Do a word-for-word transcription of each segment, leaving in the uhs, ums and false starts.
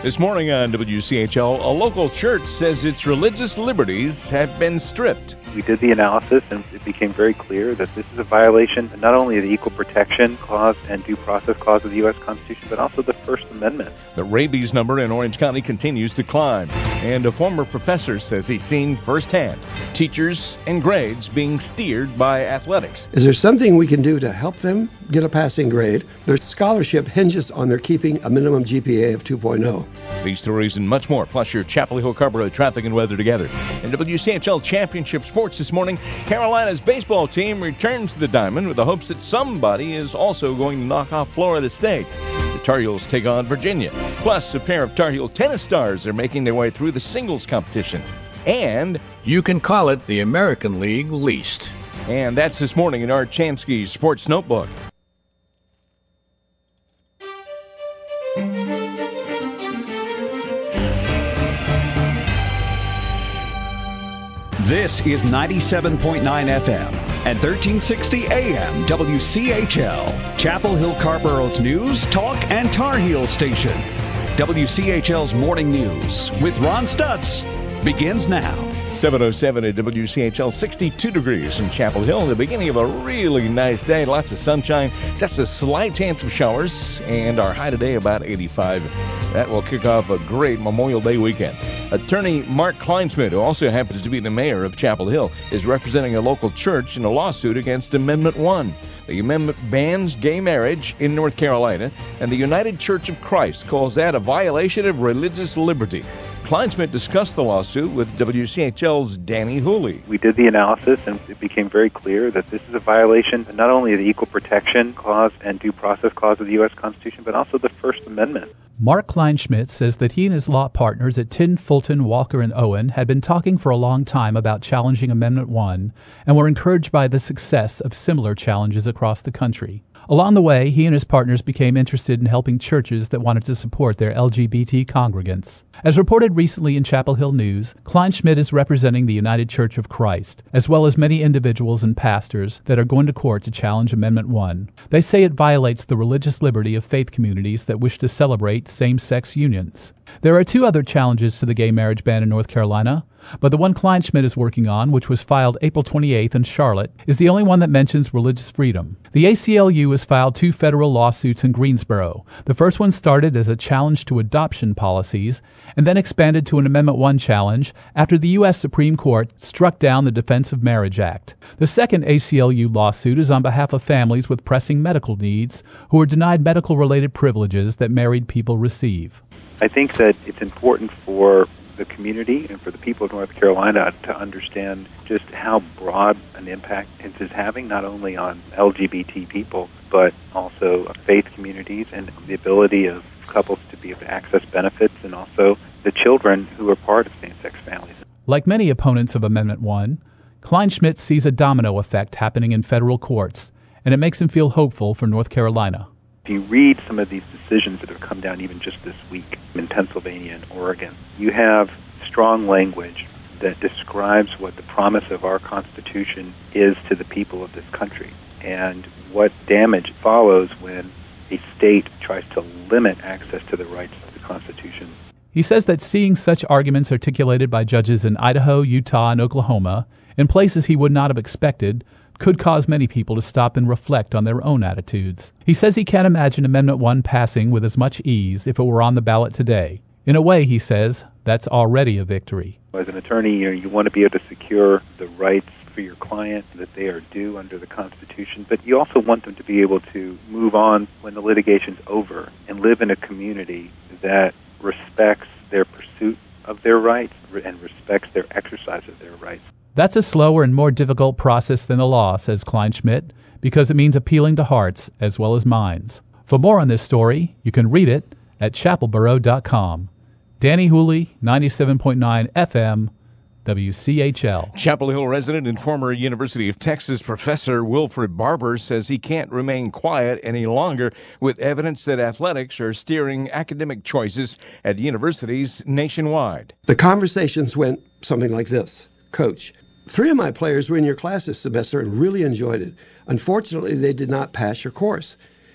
This morning on W C H L, a local church says its religious liberties have been stripped. We did the analysis, and it became very clear that this is a violation not only of the Equal Protection Clause and Due Process Clause of the U S Constitution, but also the First Amendment. The rabies number in Orange County continues to climb, and a former professor says he's seen firsthand teachers and grades being steered by athletics. Is there something we can do to help them get a passing grade? Their scholarship hinges on their keeping a minimum G P A of two point oh. These stories and much more, plus your Chapel Hill Carrboro traffic and weather together. In W C H L Championship Sports this morning, Carolina's baseball team returns to the Diamond with the hopes that somebody is also going to knock off Florida State. The Tar Heels take on Virginia. Plus, a pair of Tar Heel tennis stars are making their way through the singles competition. And you can call it the American League least. And that's this morning in Art Chansky's Sports Notebook. This is ninety-seven point nine F M and thirteen sixty A M W C H L, Chapel Hill Carrboro's news, talk, and Tar Heel station. W C H L's Morning News with Ron Stutz begins now. seven oh seven at W C H L, sixty-two degrees in Chapel Hill. The beginning of a really nice day. Lots of sunshine, just a slight chance of showers, and our high today about eighty-five. That will kick off a great Memorial Day weekend. Attorney Mark Kleinsmith, who also happens to be the mayor of Chapel Hill, is representing a local church in a lawsuit against Amendment one. The amendment bans gay marriage in North Carolina, and the United Church of Christ calls that a violation of religious liberty. Kleinsmith discussed the lawsuit with W C H L's Danny Hooley. We did the analysis, and it became very clear that this is a violation not only of the Equal Protection Clause and Due Process Clause of the U S Constitution, but also the First Amendment. Mark Kleinsmith says that he and his law partners at Tin, Fulton, Walker, and Owen had been talking for a long time about challenging Amendment one and were encouraged by the success of similar challenges across the country. Along the way, he and his partners became interested in helping churches that wanted to support their L G B T congregants. As reported recently in Chapel Hill News, Kleinsmith is representing the United Church of Christ, as well as many individuals and pastors that are going to court to challenge Amendment one. They say it violates the religious liberty of faith communities that wish to celebrate same-sex unions. There are two other challenges to the gay marriage ban in North Carolina, but the one Kleinsmith is working on, which was filed April twenty-eighth in Charlotte, is the only one that mentions religious freedom. The A C L U has filed two federal lawsuits in Greensboro. The first one started as a challenge to adoption policies and then expanded to an Amendment one challenge after the U S Supreme Court struck down the Defense of Marriage Act. The second A C L U lawsuit is on behalf of families with pressing medical needs who are denied medical-related privileges that married people receive. I think that it's important for the community and for the people of North Carolina to understand just how broad an impact it is having, not only on L G B T people, but also faith communities and the ability of couples to be able to access benefits, and also the children who are part of same-sex families. Like many opponents of Amendment one, Kleinsmith sees a domino effect happening in federal courts, and it makes him feel hopeful for North Carolina. If you read some of these decisions that have come down even just this week in Pennsylvania and Oregon, you have strong language that describes what the promise of our Constitution is to the people of this country and what damage follows when a state tries to limit access to the rights of the Constitution. He says that seeing such arguments articulated by judges in Idaho, Utah, and Oklahoma, in places he would not have expected, could cause many people to stop and reflect on their own attitudes. He says he can't imagine Amendment one passing with as much ease if it were on the ballot today. In a way, he says, that's already a victory. As an attorney, you know, you want to be able to secure the rights for your client that they are due under the Constitution, but you also want them to be able to move on when the litigation's over and live in a community that respects their pursuit of their rights and respects their exercise of their rights. That's a slower and more difficult process than the law, says Kleinsmith, because it means appealing to hearts as well as minds. For more on this story, you can read it at chapelboro dot com. Danny Hooley, ninety-seven point nine F M, W C H L. Chapel Hill resident and former University of Texas professor Wilfred Barber says he can't remain quiet any longer with evidence that athletics are steering academic choices at universities nationwide. The conversations went something like this. Coach, three of my players were in your class this semester and really enjoyed it. Unfortunately, they did not pass your course.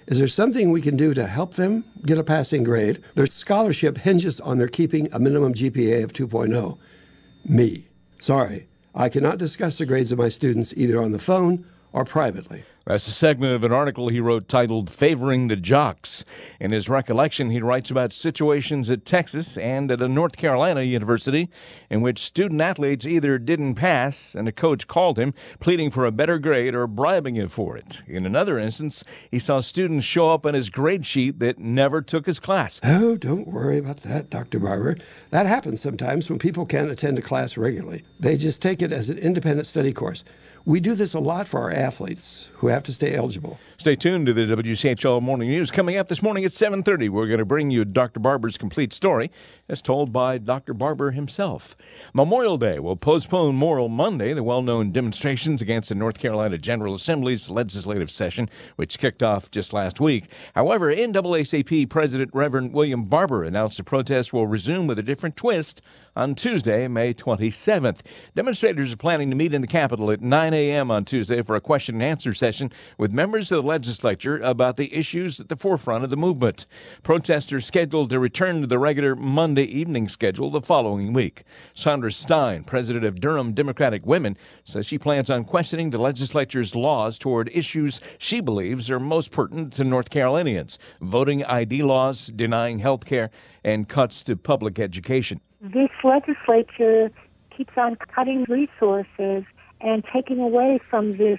Is there something we can do to help them get a passing grade? Their scholarship hinges on their keeping a minimum G P A of two point oh. Me. Sorry, I cannot discuss the grades of my students either on the phone or privately. That's a segment of an article he wrote titled Favoring the Jocks. In his recollection, he writes about situations at Texas and at a North Carolina university in which student-athletes either didn't pass and a coach called him, pleading for a better grade or bribing him for it. In another instance, he saw students show up on his grade sheet that never took his class. Oh, don't worry about that, Doctor Barber. That happens sometimes when people can't attend a class regularly. They just take it as an independent study course. We do this a lot for our athletes who have to stay eligible. Stay tuned to the W C H L Morning News. Coming up this morning at seven thirty, we're going to bring you Doctor Barber's complete story, as told by Doctor Barber himself. Memorial Day will postpone Memorial Monday, the well-known demonstrations against the North Carolina General Assembly's legislative session, which kicked off just last week. However, N double A C P President Reverend William Barber announced the protest will resume with a different twist on Tuesday, May twenty-seventh. Demonstrators are planning to meet in the Capitol at nine a.m. on Tuesday for a question and answer session with members of the legislature about the issues at the forefront of the movement. Protesters scheduled to return to the regular Monday evening schedule the following week. Sandra Stein, president of Durham Democratic Women, says she plans on questioning the legislature's laws toward issues she believes are most pertinent to North Carolinians: voting I D laws, denying health care, and cuts to public education. This legislature keeps on cutting resources and taking away from this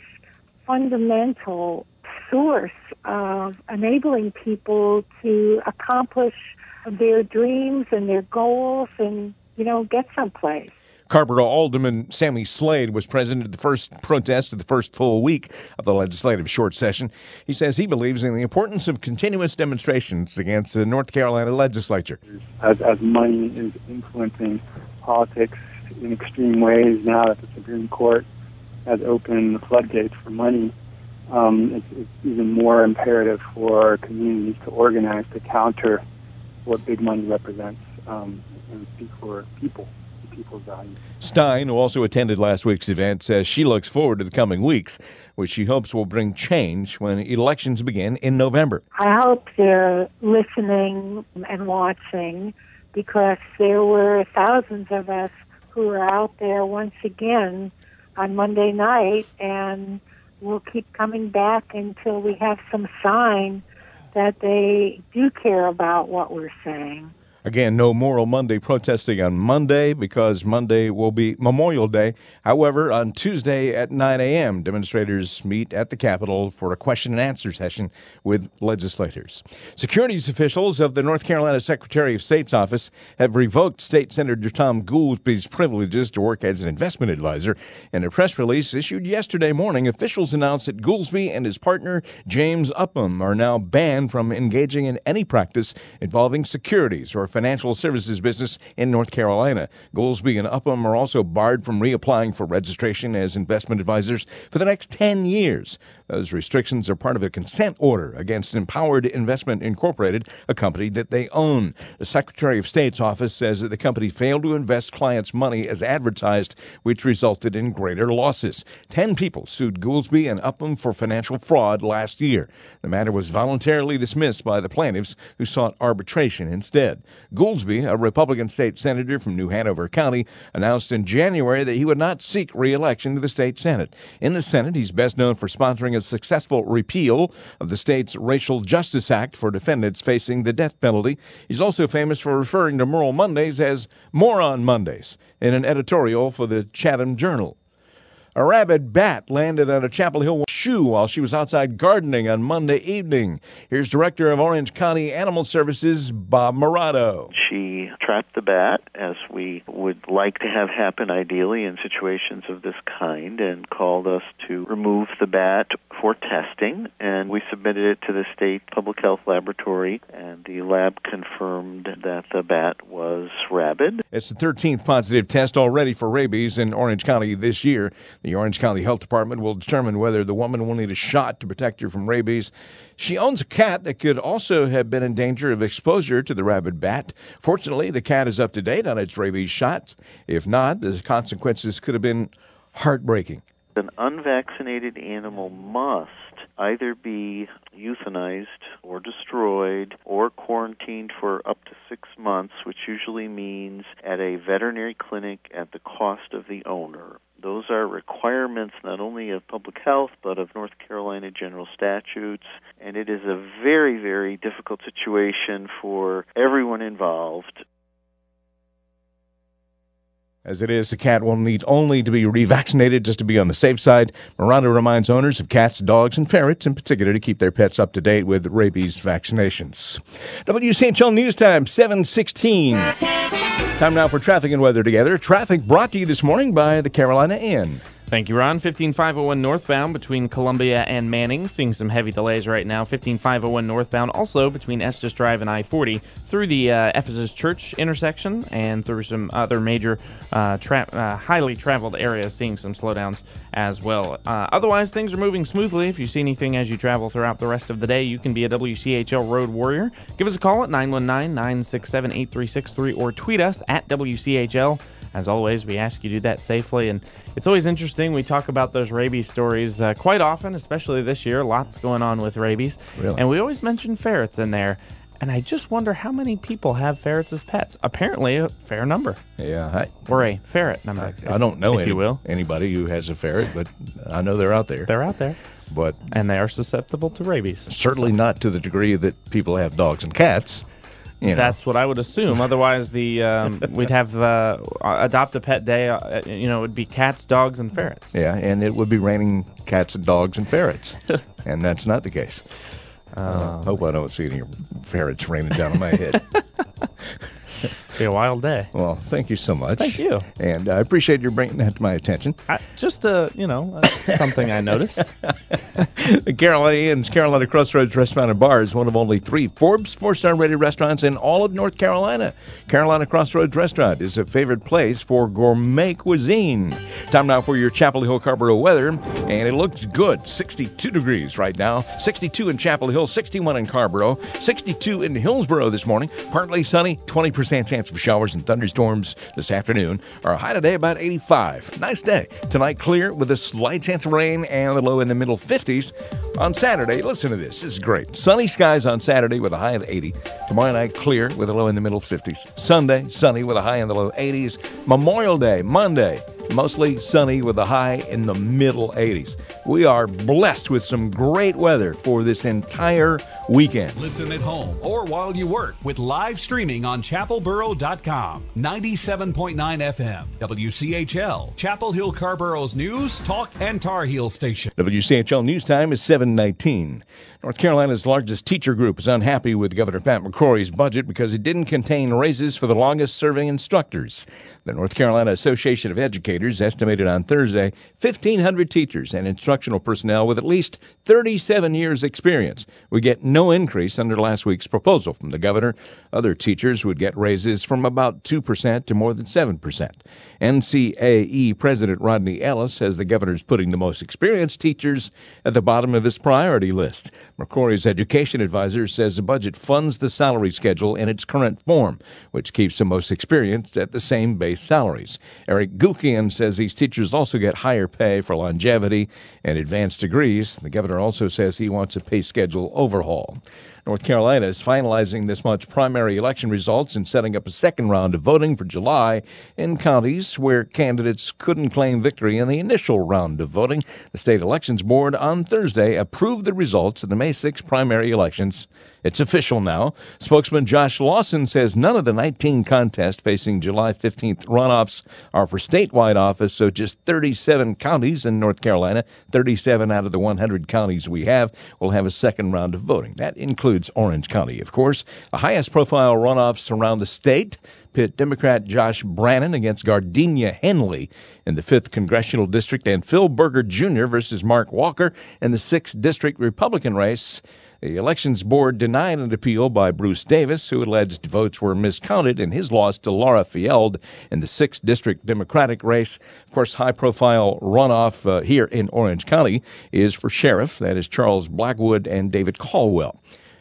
fundamental source of enabling people to accomplish their dreams and their goals and, you know, get someplace. Carrboro Alderman Sammy Slade was present at the first protest of the first full week of the legislative short session. He says he believes in the importance of continuous demonstrations against the North Carolina legislature. As, as money is influencing politics in extreme ways now that the Supreme Court has opened the floodgates for money, um, it's, it's even more imperative for communities to organize to counter what big money represents um, and speak for people. People's values. Stein, who also attended last week's event, says she looks forward to the coming weeks, which she hopes will bring change when elections begin in November. I hope they're listening and watching, because there were thousands of us who were out there once again on Monday night, and we'll keep coming back until we have some sign that they do care about what we're saying. Again, no Memorial Monday protesting on Monday because Monday will be Memorial Day. However, on Tuesday at nine a.m., demonstrators meet at the Capitol for a question and answer session with legislators. Securities officials of the North Carolina Secretary of State's office have revoked State Senator Tom Goolsby's privileges to work as an investment advisor. In a press release issued yesterday morning, officials announced that Goolsby and his partner, James Upham, are now banned from engaging in any practice involving securities or financial services business in North Carolina. Goolsby and Upham are also barred from reapplying for registration as investment advisors for the next ten years. Those restrictions are part of a consent order against Empowered Investment Incorporated, a company that they own. The Secretary of State's office says that the company failed to invest clients' money as advertised, which resulted in greater losses. Ten people sued Goolsby and Upham for financial fraud last year. The matter was voluntarily dismissed by the plaintiffs, who sought arbitration instead. Goolsby, a Republican state senator from New Hanover County, announced in January that he would not seek re-election to the state Senate. In the Senate, he's best known for sponsoring a successful repeal of the state's Racial Justice Act for defendants facing the death penalty. He's also famous for referring to Memorial Mondays as Moron Mondays in an editorial for the Chatham Journal. A rabid bat landed on a Chapel Hill shoe while she was outside gardening on Monday evening. Here's Director of Orange County Animal Services, Bob Morato. She trapped the bat, as we would like to have happen ideally in situations of this kind, and called us to remove the bat for testing. And we submitted it to the state public health laboratory, and the lab confirmed that the bat was rabid. It's the thirteenth positive test already for rabies in Orange County this year. The Orange County Health Department will determine whether the woman will need a shot to protect her from rabies. She owns a cat that could also have been in danger of exposure to the rabid bat. Fortunately, the cat is up to date on its rabies shots. If not, the consequences could have been heartbreaking. An unvaccinated animal must either be euthanized or destroyed or quarantined for up to six months, which usually means at a veterinary clinic at the cost of the owner. Those are requirements not only of public health, but of North Carolina general statutes, and it is a very, very difficult situation for everyone involved. As it is, the cat will need only to be revaccinated just to be on the safe side. Miranda reminds owners of cats, dogs, and ferrets in particular to keep their pets up to date with rabies vaccinations. W C H L News Time, seven sixteen. Time now for traffic and weather together. Traffic brought to you this morning by the Carolina Inn. Thank you, Ron. fifteen five oh one northbound between Columbia and Manning. Seeing some heavy delays right now. fifteen five oh one northbound also between Estes Drive and I forty through the uh, Ephesus Church intersection and through some other major uh, tra- uh, highly traveled areas, seeing some slowdowns as well. Uh, otherwise, things are moving smoothly. If you see anything as you travel throughout the rest of the day, you can be a W C H L Road Warrior. Give us a call at nine one nine, nine six seven, eight three six three or tweet us at W C H L. As always, we ask you to do that safely, and it's always interesting. We talk about those rabies stories uh, quite often, especially this year. Lots going on with rabies. Really? And we always mention ferrets in there, and I just wonder how many people have ferrets as pets. Apparently, a fair number. Yeah. I, or a ferret number. I, if, I don't know if any, you will. anybody who has a ferret, but I know they're out there. They're out there. But and they are susceptible to rabies. Certainly not to the degree that people have dogs and cats. You know. That's what I would assume. Otherwise, the um, we'd have the uh, adopt a pet day. Uh, you know, it would be cats, dogs, and ferrets. Yeah, and it would be raining cats and dogs and ferrets, and that's not the case. I uh, uh, hope I don't see any ferrets raining down on my head. Be a wild day. Well, thank you so much. Thank you. And I appreciate your bringing that to my attention. I, just, uh, you know, uh, something I noticed. The Carolina Inn's Carolina Crossroads Restaurant and Bar is one of only three Forbes four-star rated restaurants in all of North Carolina. Carolina Crossroads Restaurant is a favorite place for gourmet cuisine. Time now for your Chapel Hill Carrboro weather, and it looks good. sixty-two degrees right now. sixty-two in Chapel Hill, sixty-one in Carrboro, sixty-two in Hillsboro this morning. Partly sunny, twenty percent chance of showers and thunderstorms this afternoon. Our high today about eighty-five. Nice day. Tonight clear with a slight chance of rain and the low in the middle fifties. On Saturday, listen to this. This is great. Sunny skies on Saturday with a high of eighty. Tomorrow night clear with a low in the middle fifties. Sunday, sunny with a high in the low eighties. Memorial Day, Monday, mostly sunny with a high in the middle eighties. We are blessed with some great weather for this entire weekend. Listen at home or while you work with live streaming on chapel borough dot com. ninety-seven point nine F M, W C H L, Chapel Hill Carrboro's news, talk, and Tar Heel station. W C H L News Time is seven nineteen. North Carolina's largest teacher group is unhappy with Governor Pat McCrory's budget because it didn't contain raises for the longest-serving instructors. The North Carolina Association of Educators estimated on Thursday fifteen hundred teachers and instructional personnel with at least thirty-seven years' experience would get no increase under last week's proposal from the governor. Other teachers would get raises from about two percent to more than seven percent. N C A E President Rodney Ellis says the governor's putting the most experienced teachers at the bottom of his priority list. McCrory's education advisor says the budget funds the salary schedule in its current form, which keeps the most experienced at the same base salaries. Eric Gukian says these teachers also get higher pay for longevity and advanced degrees. The governor also says he wants a pay schedule overhaul. North Carolina is finalizing this month's primary election results and setting up a second round of voting for July in counties where candidates couldn't claim victory in the initial round of voting. The State Elections Board on Thursday approved the results of the May sixth primary elections. It's official now. Spokesman Josh Lawson says none of the nineteen contests facing July fifteenth runoffs are for statewide office, so just thirty-seven counties in North Carolina, thirty-seven out of the one hundred counties we have, will have a second round of voting. That includes Orange County, of course. The highest profile runoffs around the state pit Democrat Josh Brannon against Gardenia Henley in the fifth Congressional District and Phil Berger Junior versus Mark Walker in the sixth District Republican race. The Elections Board denied an appeal by Bruce Davis, who alleged votes were miscounted in his loss to Laura Field in the sixth District Democratic race. Of course, high-profile runoff uh, here in Orange County is for sheriff. That is Charles Blackwood and David Caldwell.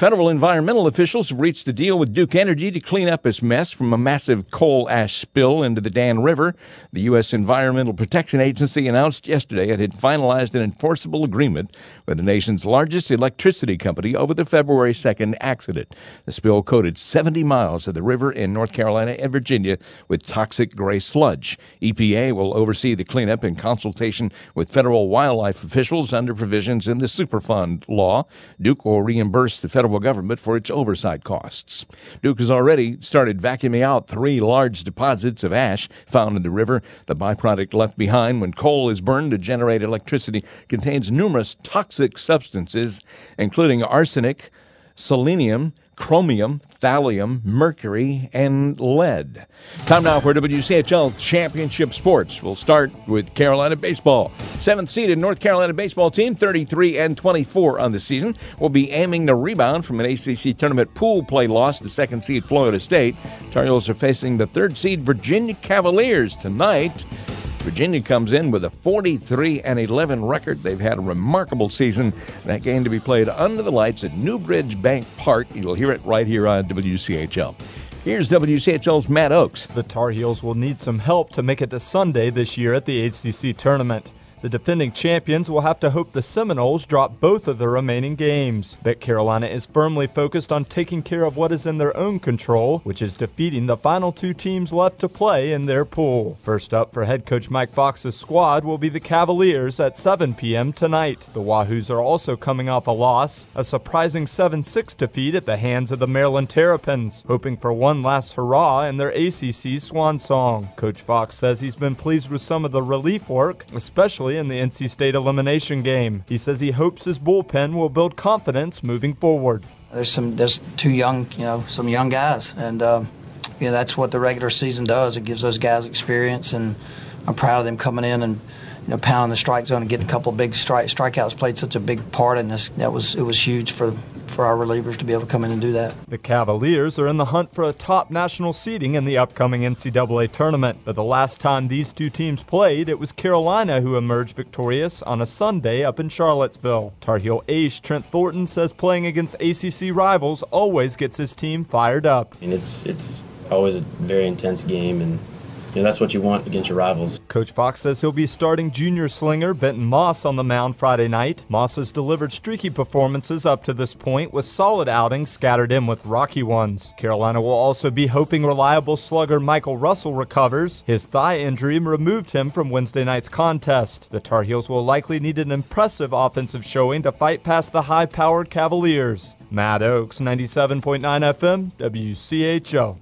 Federal environmental officials have reached a deal with Duke Energy to clean up its mess from a massive coal ash spill into the Dan River. The U S Environmental Protection Agency announced yesterday it had finalized an enforceable agreement with the nation's largest electricity company over the February second accident. The spill coated seventy miles of the river in North Carolina and Virginia with toxic gray sludge. E P A will oversee the cleanup in consultation with federal wildlife officials under provisions in the Superfund law. Duke will reimburse the federal government for its oversight costs. Duke has already started vacuuming out three large deposits of ash found in the river. The byproduct left behind when coal is burned to generate electricity contains numerous toxic substances, including arsenic, selenium, chromium, thallium, mercury, and lead. Time now for W C H L Championship Sports. We'll start with Carolina baseball. Seventh seeded North Carolina baseball team, thirty-three and twenty-four on the season, will be aiming to rebound from an A C C tournament pool play loss to second seed Florida State. Tar Heels are facing the third seed Virginia Cavaliers tonight. Virginia comes in with a forty-three and eleven record. They've had a remarkable season. That game to be played under the lights at Newbridge Bank Park. You'll hear it right here on W C H L. Here's W C H L's Matt Oakes. The Tar Heels will need some help to make it to Sunday this year at the A C C tournament. The defending champions will have to hope the Seminoles drop both of their remaining games. But Carolina is firmly focused on taking care of what is in their own control, which is defeating the final two teams left to play in their pool. First up for head coach Mike Fox's squad will be the Cavaliers at seven p.m. tonight. The Wahoos are also coming off a loss, a surprising seven six defeat at the hands of the Maryland Terrapins, hoping for one last hurrah in their A C C swan song. Coach Fox says he's been pleased with some of the relief work, especially in the N C State elimination game. He says he hopes his bullpen will build confidence moving forward. There's some, there's two young, you know, some young guys, and um, you know that's what the regular season does. It gives those guys experience, and I'm proud of them coming in and you know pounding the strike zone and getting a couple of big strike strikeouts. Played such a big part in this. That was it was huge for. for our relievers to be able to come in and do that. The Cavaliers are in the hunt for a top national seeding in the upcoming N C double A tournament, but the last time these two teams played, it was Carolina who emerged victorious on a Sunday up in Charlottesville. Tar Heel ace Trent Thornton says playing against A C C rivals always gets his team fired up. And it's it's always a very intense game, and you know, that's what you want against your rivals. Coach Fox says he'll be starting junior slinger Benton Moss on the mound Friday night. Moss has delivered streaky performances up to this point with solid outings scattered in with rocky ones. Carolina will also be hoping reliable slugger Michael Russell recovers. His thigh injury removed him from Wednesday night's contest. The Tar Heels will likely need an impressive offensive showing to fight past the high-powered Cavaliers. Matt Oakes, ninety-seven point nine F M, W C H O.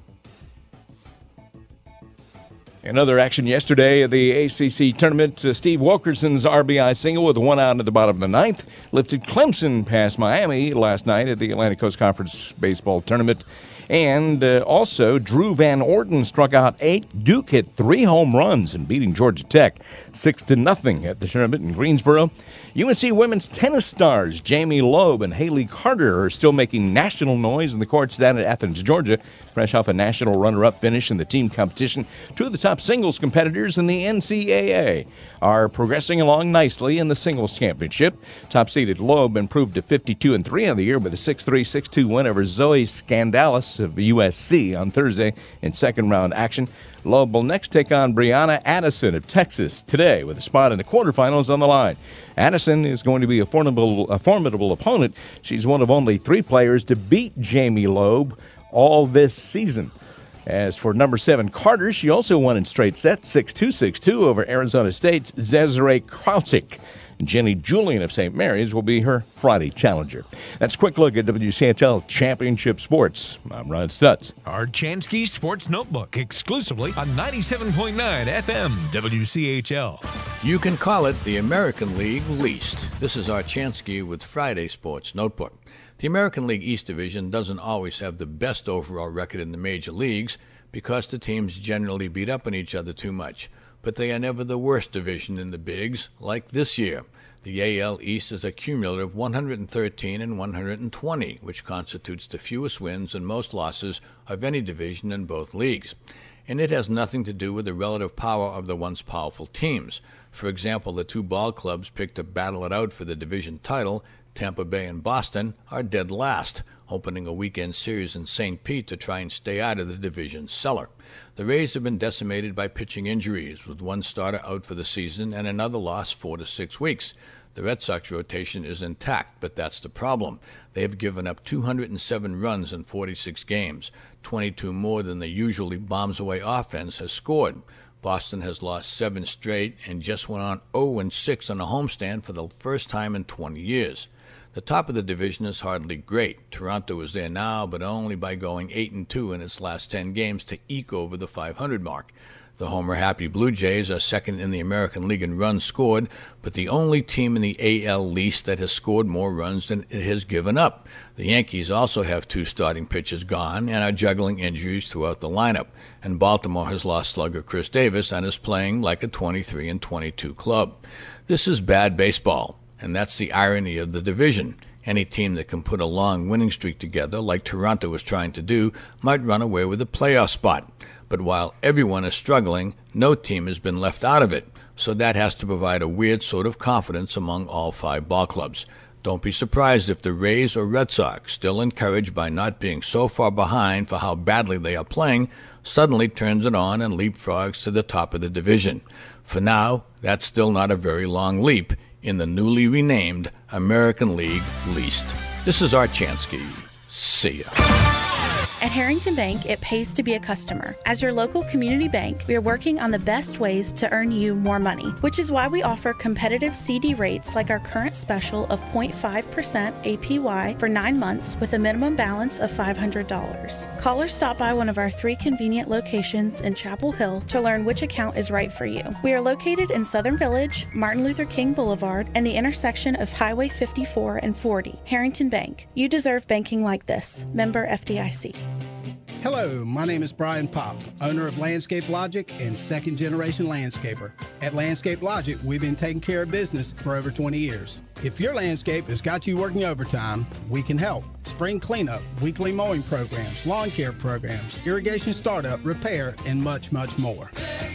Another action yesterday at the A C C tournament. Uh, Steve Wilkerson's R B I single with one out at the bottom of the ninth lifted Clemson past Miami last night at the Atlantic Coast Conference baseball tournament. And uh, also, Drew Van Orden struck out eight. Duke hit three home runs in beating Georgia Tech six to nothing at the tournament in Greensboro. U N C women's tennis stars Jamie Loeb and Haley Carter are still making national noise in the courts down at Athens, Georgia, fresh off a national runner-up finish in the team competition. Two of the top singles competitors in the N C double A are progressing along nicely in the singles championship. Top-seeded Loeb improved to fifty-two and three on the year with a six three, six two win over Zoe Skandalis of U S C on Thursday in second-round action. Loeb will next take on Brianna Addison of Texas today with a spot in the quarterfinals on the line. Addison is going to be a formidable, a formidable opponent. She's one of only three players to beat Jamie Loeb all this season. As for number seven Carter, she also won in straight sets, six two, six two over Arizona State's Zezere Krautic. Jenny Julian of Saint Mary's will be her Friday challenger. That's a quick look at W C H L Championship Sports. I'm Ron Stutz. Our Chansky Sports Notebook, exclusively on ninety-seven point nine F M W C H L. You can call it the American League Least. This is our Chansky with Friday Sports Notebook. The American League East Division doesn't always have the best overall record in the major leagues because the teams generally beat up on each other too much. But they are never the worst division in the bigs, like this year. The A L East is a cumulative one hundred thirteen and one hundred twenty, which constitutes the fewest wins and most losses of any division in both leagues. And it has nothing to do with the relative power of the once powerful teams. For example, the two ball clubs picked to battle it out for the division title Tampa Bay and Boston are dead last, opening a weekend series in Saint Pete to try and stay out of the division's cellar. The Rays have been decimated by pitching injuries, with one starter out for the season and another lost four to six weeks. The Red Sox rotation is intact, but that's the problem. They have given up two hundred seven runs in forty-six games, twenty-two more than the usually bombs-away offense has scored. Boston has lost seven straight and just went on oh and six on a homestand for the first time in twenty years. The top of the division is hardly great. Toronto is there now, but only by going eight and two in its last ten games to eke over the five hundred mark. The homer-happy Blue Jays are second in the American League in runs scored, but the only team in the A L East that has scored more runs than it has given up. The Yankees also have two starting pitchers gone and are juggling injuries throughout the lineup. And Baltimore has lost slugger Chris Davis and is playing like a twenty-three and twenty-two club. This is bad baseball, and that's the irony of the division. Any team that can put a long winning streak together, like Toronto is trying to do, might run away with a playoff spot. But while everyone is struggling, no team has been left out of it, so that has to provide a weird sort of confidence among all five ball clubs. Don't be surprised if the Rays or Red Sox, still encouraged by not being so far behind for how badly they are playing, suddenly turns it on and leapfrogs to the top of the division. For now, that's still not a very long leap in the newly renamed American League Least. This is Art Chansky. See ya. At Harrington Bank, it pays to be a customer. As your local community bank, we are working on the best ways to earn you more money, which is why we offer competitive C D rates like our current special of zero point five percent A P Y for nine months with a minimum balance of five hundred dollars. Call or stop by one of our three convenient locations in Chapel Hill to learn which account is right for you. We are located in Southern Village, Martin Luther King Boulevard, and the intersection of Highway fifty-four and forty. Harrington Bank. You deserve banking like this. Member F D I C. Hello, my name is Brian Pop, owner of Landscape Logic and second generation landscaper. At Landscape Logic, we've been taking care of business for over twenty years. If your landscape has got you working overtime, we can help. Spring cleanup, weekly mowing programs, lawn care programs, irrigation startup, repair, and much, much more.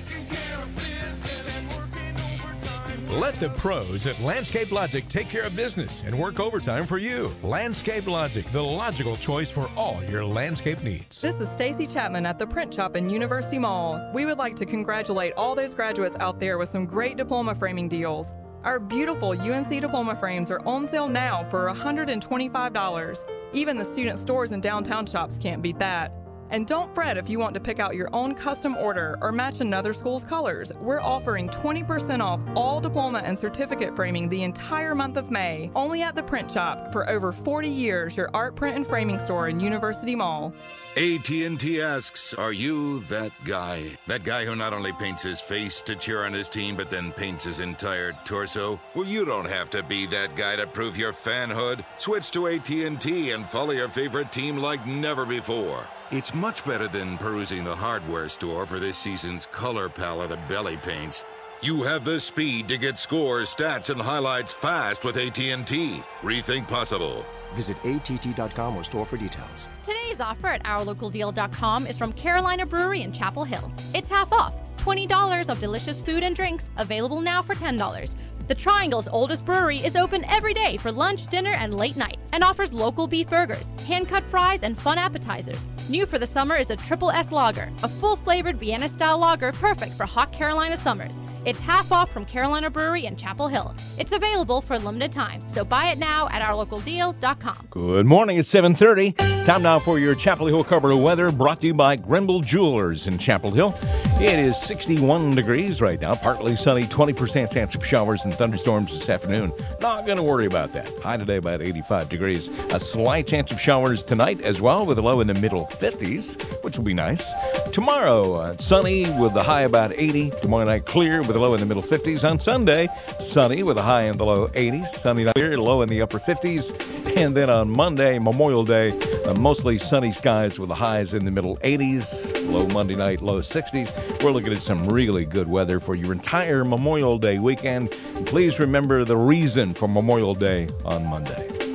Let the pros at Landscape Logic take care of business and work overtime for you. Landscape Logic, the logical choice for all your landscape needs. This is Stacy Chapman at the Print Shop in University Mall. We would like to congratulate all those graduates out there with some great diploma framing deals. Our beautiful U N C diploma frames are on sale now for one hundred twenty-five dollars. Even the student stores and downtown shops can't beat that. And don't fret if you want to pick out your own custom order or match another school's colors. We're offering twenty percent off all diploma and certificate framing the entire month of May, only at the Print Shop. For over forty years, your art, print, and framing store in University Mall. A T and T asks, are you that guy? That guy who not only paints his face to cheer on his team, but then paints his entire torso? Well, you don't have to be that guy to prove your fanhood. Switch to A T and T and follow your favorite team like never before. It's much better than perusing the hardware store for this season's color palette of belly paints. You have the speed to get scores, stats, and highlights fast with A T and T. Rethink possible. Visit A T T dot com or store for details. Today's offer at our local deal dot com is from Carolina Brewery in Chapel Hill. It's half off. twenty dollars of delicious food and drinks, available now for ten dollars. The Triangle's oldest brewery is open every day for lunch, dinner, and late night, and offers local beef burgers, hand-cut fries, and fun appetizers. New for the summer is a Triple S Lager, a full-flavored Vienna-style lager perfect for hot Carolina summers. It's half off from Carolina Brewery in Chapel Hill. It's available for a limited time, so buy it now at our local deal dot com. Good morning, it's seven thirty. Time now for your Chapel Hill Carpenter weather, brought to you by Grimble Jewelers in Chapel Hill. It is sixty-one degrees right now, partly sunny, twenty percent chance of showers and thunderstorms this afternoon. Not going to worry about that. High today about eighty-five degrees. A slight chance of showers tonight as well, with a low in the middle fifties, which will be nice. Tomorrow, uh, sunny with the high about eighty. Tomorrow night, clear with a low in the middle fifties. On Sunday, sunny with a high in the low eighties. Sunny night, clear, low in the upper fifties. And then on Monday, Memorial Day, uh, mostly sunny skies with the highs in the middle eighties. Low Monday night, low sixties. We're looking at some really good weather for your entire Memorial Day weekend. Please remember the reason for Memorial Day on Monday.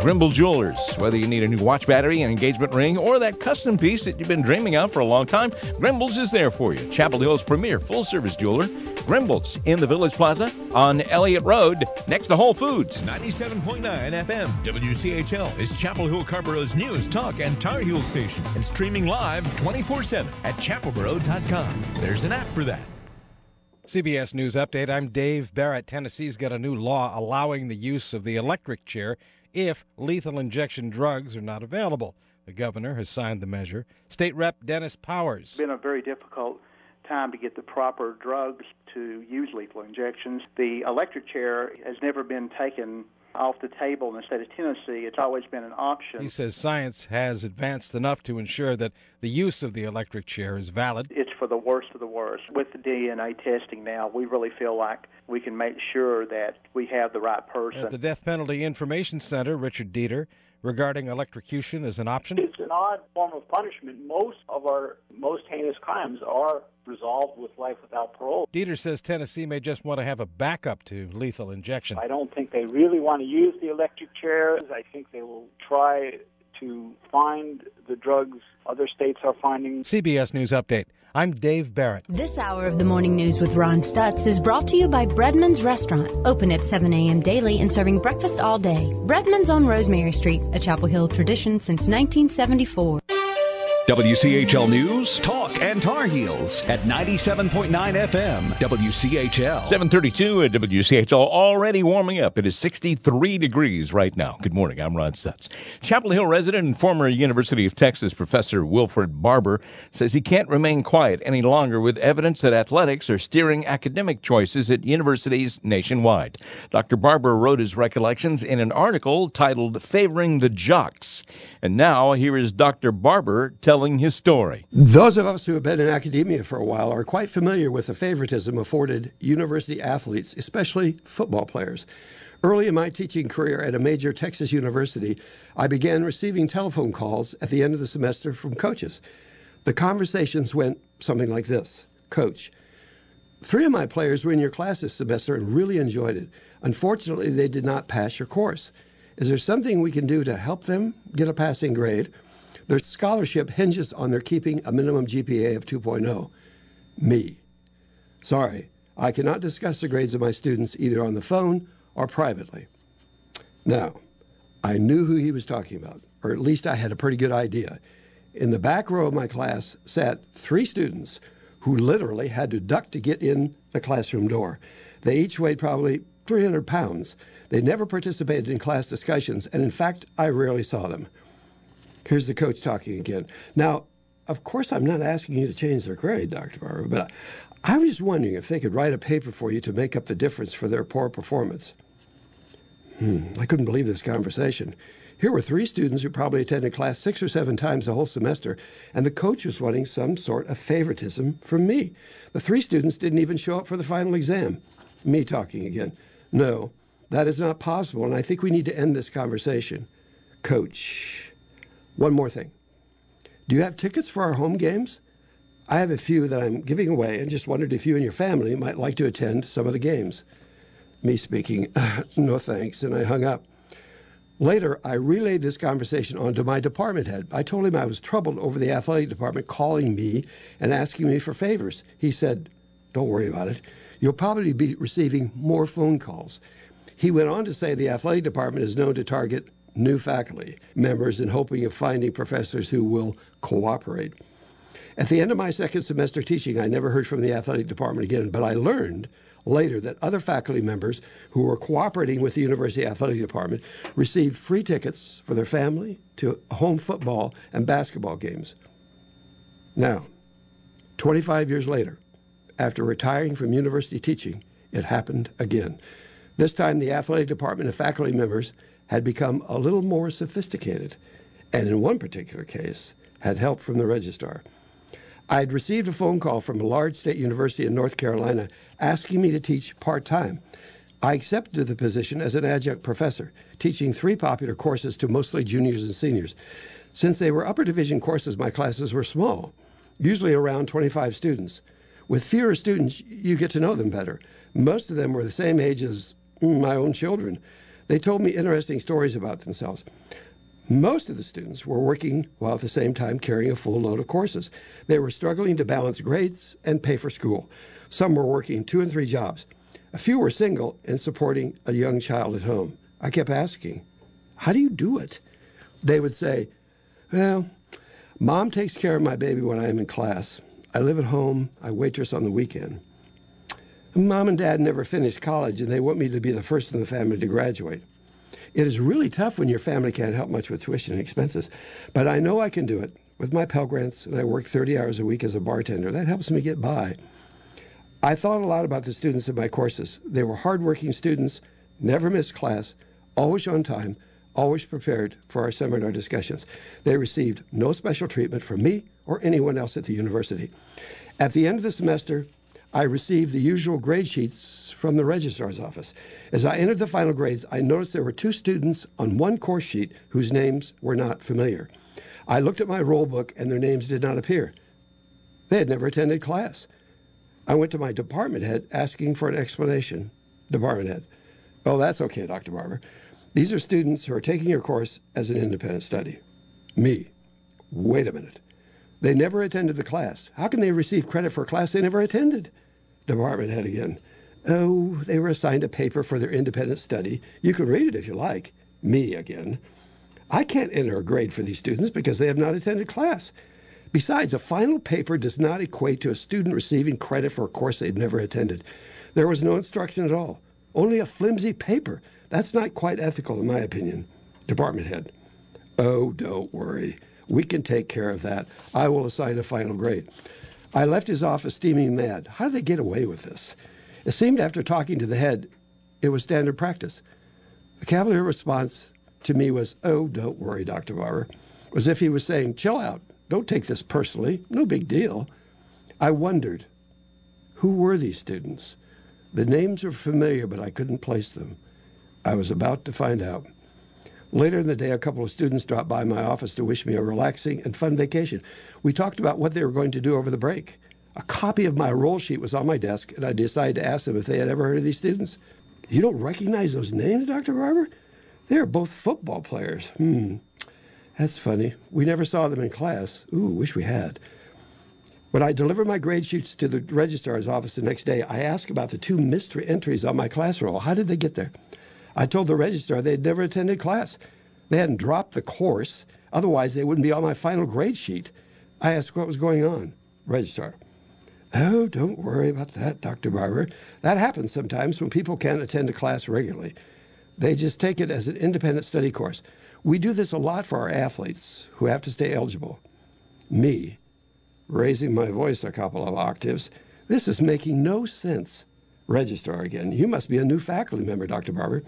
Grimble Jewelers. Whether you need a new watch battery, an engagement ring, or that custom piece that you've been dreaming of for a long time, Grimble's is there for you. Chapel Hill's premier full-service jeweler. Grimble's in the Village Plaza on Elliott Road next to Whole Foods. ninety-seven point nine F M W C H L is Chapel Hill Carborough's news, talk, and Tar Heel station, and streaming live twenty-four seven at chapelboro dot com. There's an app for that. C B S News Update. I'm Dave Barrett. Tennessee's got a new law allowing the use of the electric chair if lethal injection drugs are not available. The governor has signed the measure. State Rep Dennis Powers. It's been a very difficult time to get the proper drugs to use lethal injections. The electric chair has never been taken off the table in the state of Tennessee. It's always been an option. He says science has advanced enough to ensure that the use of the electric chair is valid. It's for the worst of the worst. With the D N A testing now, we really feel like we can make sure that we have the right person. At the Death Penalty Information Center, Richard Dieter, regarding electrocution as an option. It's an odd form of punishment. Most of our most heinous crimes are resolved with life without parole. Dieter says Tennessee may just want to have a backup to lethal injection. I don't think they really want to use the electric chair. I think they will try to find the drugs other states are finding. C B S News Update. I'm Dave Barrett. This hour of the Morning News with Ron Stutz is brought to you by Breadman's Restaurant, open at seven a.m. daily and serving breakfast all day. Breadman's on Rosemary Street, a Chapel Hill tradition since nineteen seventy-four. W C H L News, Talk, and Tar Heels at ninety-seven point nine F M, W C H L. seven thirty-two at W C H L, already warming up. It is sixty-three degrees right now. Good morning, I'm Ron Stutz. Chapel Hill resident and former University of Texas professor Wilfred Barber says he can't remain quiet any longer with evidence that athletics are steering academic choices at universities nationwide. Doctor Barber wrote his recollections in an article titled Favoring the Jocks. And now here is Doctor Barber telling his story. Those of us who have been in academia for a while are quite familiar with the favoritism afforded university athletes, especially football players. Early in my teaching career at a major Texas university, I began receiving telephone calls at the end of the semester from coaches. The conversations went something like this. Coach, three of my players were in your class this semester and really enjoyed it. Unfortunately, they did not pass your course. Is there something we can do to help them get a passing grade? Their scholarship hinges on their keeping a minimum G P A of two point oh. Me. Sorry, I cannot discuss the grades of my students either on the phone or privately. Now, I knew who he was talking about, or at least I had a pretty good idea. In the back row of my class sat three students who literally had to duck to get in the classroom door. They each weighed probably three hundred pounds. They never participated in class discussions, and in fact, I rarely saw them. Here's the coach talking again. Now, of course, I'm not asking you to change their grade, Doctor Barber, but I was just wondering if they could write a paper for you to make up the difference for their poor performance. Hmm, I couldn't believe this conversation. Here were three students who probably attended class six or seven times the whole semester, and the coach was wanting some sort of favoritism from me. The three students didn't even show up for the final exam. Me talking again. No, that is not possible, and I think we need to end this conversation. Coach, one more thing. Do you have tickets for our home games? I have a few that I'm giving away and just wondered if you and your family might like to attend some of the games. Me speaking, no thanks, and I hung up. Later, I relayed this conversation onto my department head. I told him I was troubled over the athletic department calling me and asking me for favors. He said, don't worry about it. You'll probably be receiving more phone calls. He went on to say the athletic department is known to target new faculty members in hoping of finding professors who will cooperate. At the end of my second semester teaching, I never heard from the athletic department again, but I learned later that other faculty members who were cooperating with the university athletic department received free tickets for their family to home football and basketball games. Now, twenty-five years later, after retiring from university teaching, it happened again. This time, the athletic department and faculty members had become a little more sophisticated, and in one particular case, had help from the registrar. I had received a phone call from a large state university in North Carolina asking me to teach part-time. I accepted the position as an adjunct professor, teaching three popular courses to mostly juniors and seniors. Since they were upper division courses, my classes were small, usually around twenty-five students. With fewer students, you get to know them better. Most of them were the same age as my own children. They told me interesting stories about themselves. Most of the students were working while at the same time carrying a full load of courses. They were struggling to balance grades and pay for school. Some were working two and three jobs. A few were single and supporting a young child at home. I kept asking, how do you do it? They would say, well, Mom takes care of my baby when I am in class. I live at home. I waitress on the weekend. Mom and Dad never finished college, and they want me to be the first in the family to graduate. It is really tough when your family can't help much with tuition and expenses, but I know I can do it with my Pell Grants, and I work thirty hours a week as a bartender. That helps me get by. I thought a lot about the students in my courses. They were hardworking students, never missed class, always on time, always prepared for our seminar discussions. They received no special treatment from me or anyone else at the university. At the end of the semester, I received the usual grade sheets from the registrar's office. As I entered the final grades, I noticed there were two students on one course sheet whose names were not familiar. I looked at my roll book and their names did not appear. They had never attended class. I went to my department head asking for an explanation. Department head, oh, that's okay, Doctor Barber. These are students who are taking your course as an independent study. Me, wait a minute. They never attended the class. How can they receive credit for a class they never attended? Department head again. Oh, they were assigned a paper for their independent study. You can read it if you like. Me again. I can't enter a grade for these students because they have not attended class. Besides, a final paper does not equate to a student receiving credit for a course they've never attended. There was no instruction at all. Only a flimsy paper. That's not quite ethical, in my opinion. Department head. Oh, don't worry. We can take care of that. I will assign a final grade. I left his office steaming mad. How did they get away with this? It seemed after talking to the head, it was standard practice. The cavalier response to me was, oh, don't worry, Doctor Barber. As if he was saying, chill out. Don't take this personally. No big deal. I wondered, who were these students? The names were familiar, but I couldn't place them. I was about to find out. Later in the day, a couple of students dropped by my office to wish me a relaxing and fun vacation. We talked about what they were going to do over the break. A copy of my roll sheet was on my desk, and I decided to ask them if they had ever heard of these students. You don't recognize those names, Doctor Barber? They are both football players. Hmm, that's funny. We never saw them in class. Ooh, wish we had. When I delivered my grade sheets to the registrar's office the next day, I asked about the two mystery entries on my class roll. How did they get there? I told the registrar they had never attended class. They hadn't dropped the course. Otherwise, they wouldn't be on my final grade sheet. I asked what was going on. Registrar. Oh, don't worry about that, Doctor Barber. That happens sometimes when people can't attend a class regularly. They just take it as an independent study course. We do this a lot for our athletes who have to stay eligible. Me, raising my voice a couple of octaves, this is making no sense. Registrar again. You must be a new faculty member, Doctor Barber.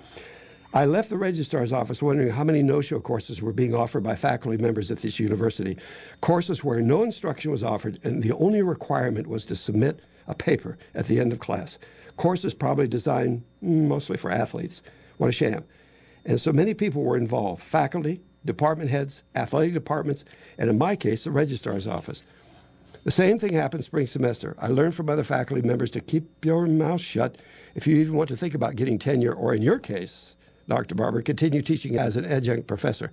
I left the registrar's office wondering how many no-show courses were being offered by faculty members at this university. Courses where no instruction was offered and the only requirement was to submit a paper at the end of class. Courses probably designed mostly for athletes. What a sham. And so many people were involved. Faculty, department heads, athletic departments, and in my case, the registrar's office. The same thing happened spring semester. I learned from other faculty members to keep your mouth shut if you even want to think about getting tenure, or in your case, Doctor Barber, continue teaching as an adjunct professor.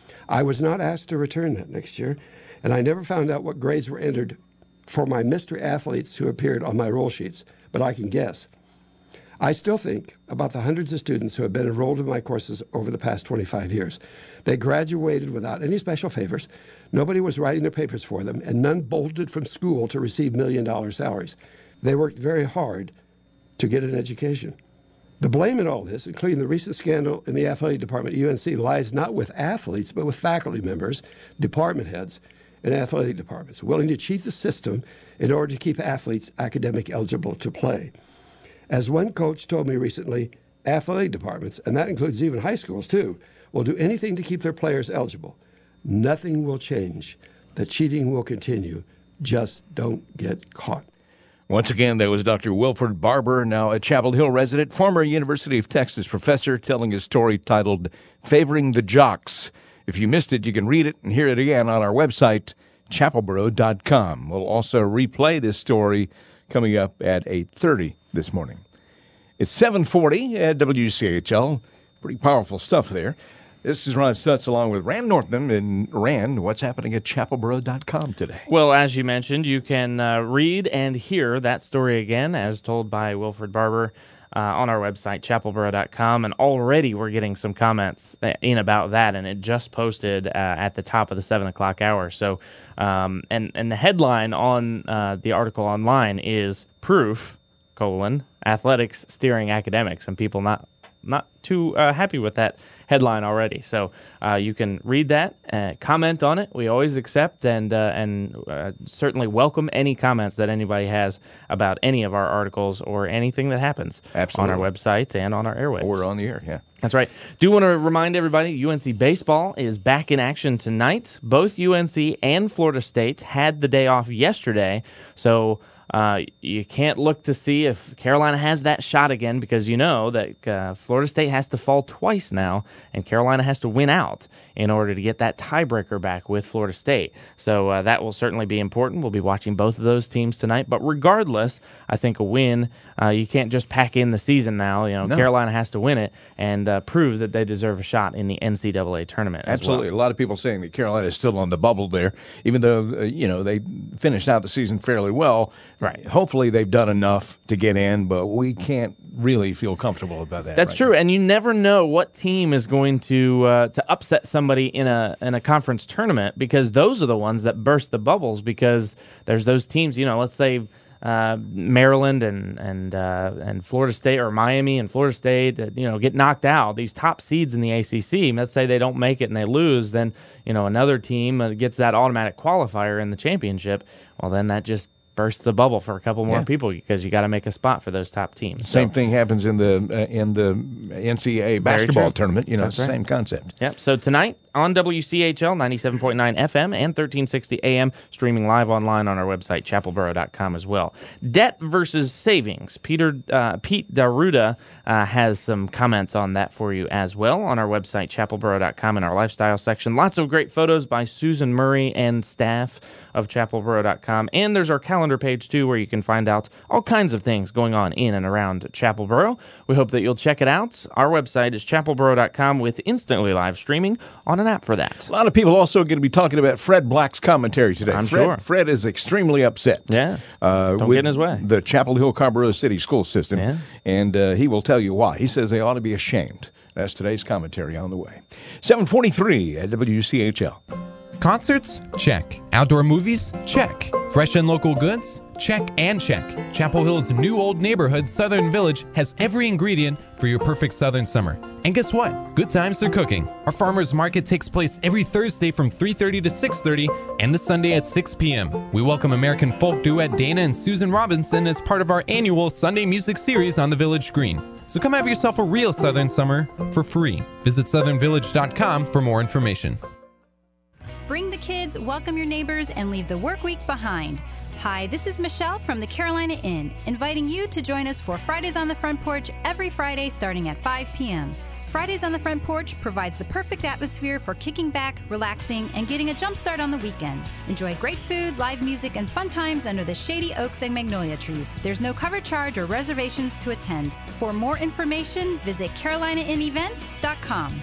I was not asked to return that next year, and I never found out what grades were entered for my mystery athletes who appeared on my roll sheets, but I can guess. I still think about the hundreds of students who have been enrolled in my courses over the past twenty-five years. They graduated without any special favors. Nobody was writing their papers for them, and none bolted from school to receive million-dollar salaries. They worked very hard to get an education. The blame in all this, including the recent scandal in the athletic department at U N C, lies not with athletes, but with faculty members, department heads, and athletic departments, willing to cheat the system in order to keep athletes academic eligible to play. As one coach told me recently, athletic departments, and that includes even high schools too, will do anything to keep their players eligible. Nothing will change. The cheating will continue. Just don't get caught. Once again, that was Doctor Wilford Barber, now a Chapel Hill resident, former University of Texas professor, telling his story titled Favoring the Jocks. If you missed it, you can read it and hear it again on our website, chapel boro dot com. We'll also replay this story coming up at eight thirty this morning. It's seven forty at W C H L. Pretty powerful stuff there. This is Ron Stutz along with Rand Northam. And Rand, what's happening at chapel borough dot com today? Well, as you mentioned, you can uh, read and hear that story again as told by Wilfred Barber uh, on our website, chapel borough dot com. And already we're getting some comments in about that, and it just posted uh, at the top of the seven o'clock hour. So, um, and, and the headline on uh, the article online is Proof, colon, Athletics Steering Academics, and people not not too uh, happy with that headline already. So uh, you can read that, uh, comment on it. We always accept and uh, and uh, certainly welcome any comments that anybody has about any of our articles or anything that happens Absolutely. on our website and on our airwaves. We're on the air, yeah. That's right. Do want to remind everybody, U N C baseball is back in action tonight. Both U N C and Florida State had the day off yesterday, so Uh, you can't look to see if Carolina has that shot again, because you know that uh, Florida State has to fall twice now, and Carolina has to win out in order to get that tiebreaker back with Florida State. So uh, that will certainly be important. We'll be watching both of those teams tonight. But regardless, I think a win, uh, you can't just pack in the season now. You know, No. Carolina has to win it and uh, prove that they deserve a shot in the N C double A tournament. as Absolutely. well. A lot of people saying that Carolina is still on the bubble there, even though, uh, you know, they finished out the season fairly well. Right. Hopefully they've done enough to get in, but we can't really feel comfortable about that. That's right true, and you never know what team is going to uh, to upset somebody in a in a conference tournament, because those are the ones that burst the bubbles. Because there's those teams, you know, let's say uh, Maryland and and uh, and Florida State, or Miami and Florida State, that, you know, get knocked out. These top seeds in the A C C. Let's say they don't make it and they lose, then you know another team uh, gets that automatic qualifier in the championship. Well, then that just burst the bubble for a couple more Yeah. people, because you got to make a spot for those top teams. Same So- thing happens in the uh, in the N C double A basketball true. tournament. You know, That's it's the right. same concept. Yep. So tonight on W C H L ninety-seven point nine F M and thirteen sixty A M, streaming live online on our website, chapel borough dot com as well. Debt versus savings. Peter uh, Pete Daruda uh, has some comments on that for you as well on our website, chapel borough dot com, in our lifestyle section. Lots of great photos by Susan Murray and staff of chapel borough dot com. And there's our calendar page, too, where you can find out all kinds of things going on in and around Chapelboro. We hope that you'll check it out. Our website is chapel borough dot com with instantly live streaming on an app for that. A lot of people also going to be talking about Fred Black's commentary today. I'm Fred, sure. Fred is extremely upset. Yeah. Uh, Don't with get in his way. The Chapel Hill Carborough City school system. Yeah. And uh, he will tell you why. He says they ought to be ashamed. That's today's commentary on the way. seven forty-three at W C H L. Concerts? Check. Outdoor movies? Check. Fresh and local goods? Check and check. Chapel Hill's new old neighborhood, Southern Village, has every ingredient for your perfect Southern summer. And guess what? Good times they're cooking. Our farmers market takes place every Thursday from three thirty to six thirty and this Sunday at six p.m. We welcome American folk duet Dana and Susan Robinson as part of our annual Sunday music series on the Village Green. So come have yourself a real Southern summer for free. Visit southern village dot com for more information. Bring the kids, welcome your neighbors, and leave the work week behind. Hi, this is Michelle from the Carolina Inn, inviting you to join us for Fridays on the Front Porch every Friday starting at five p.m. Fridays on the Front Porch provides the perfect atmosphere for kicking back, relaxing, and getting a jump start on the weekend. Enjoy great food, live music, and fun times under the shady oaks and magnolia trees. There's no cover charge or reservations to attend. For more information, visit carolina inn events dot com.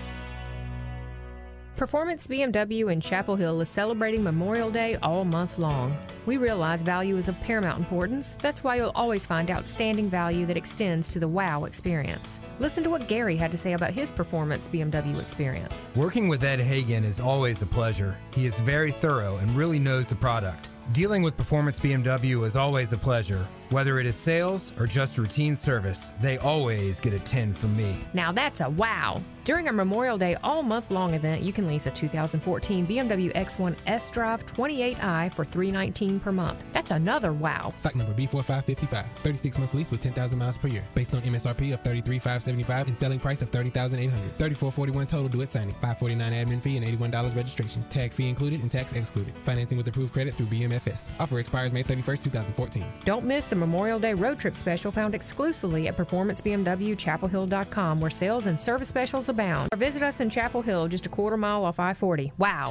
Performance B M W in Chapel Hill is celebrating Memorial Day all month long. We realize value is of paramount importance. That's why you'll always find outstanding value that extends to the wow experience. Listen to what Gary had to say about his Performance B M W experience. Working with Ed Hagan is always a pleasure. He is very thorough and really knows the product. Dealing with Performance B M W is always a pleasure. Whether it is sales or just routine service, they always get a ten from me. Now that's a wow! During our Memorial Day all month long event, you can lease a two thousand fourteen B M W X one S-Drive twenty-eight i for three hundred nineteen dollars per month. That's another wow! Stock number B four five five five. thirty-six month lease with ten thousand miles per year. Based on M S R P of thirty-three thousand five hundred seventy-five dollars and selling price of thirty thousand eight hundred dollars. thirty-four forty-one total due at signing. five forty-nine admin fee and eighty-one dollars registration. Tag fee included and tax excluded. Financing with approved credit through B M F S. Offer expires May thirty-first, twenty fourteen. Don't miss the Memorial Day road trip special found exclusively at Performance B M W Chapel Hill dot com, where sales and service specials abound. Or visit us in Chapel Hill, just a quarter mile off I forty. Wow!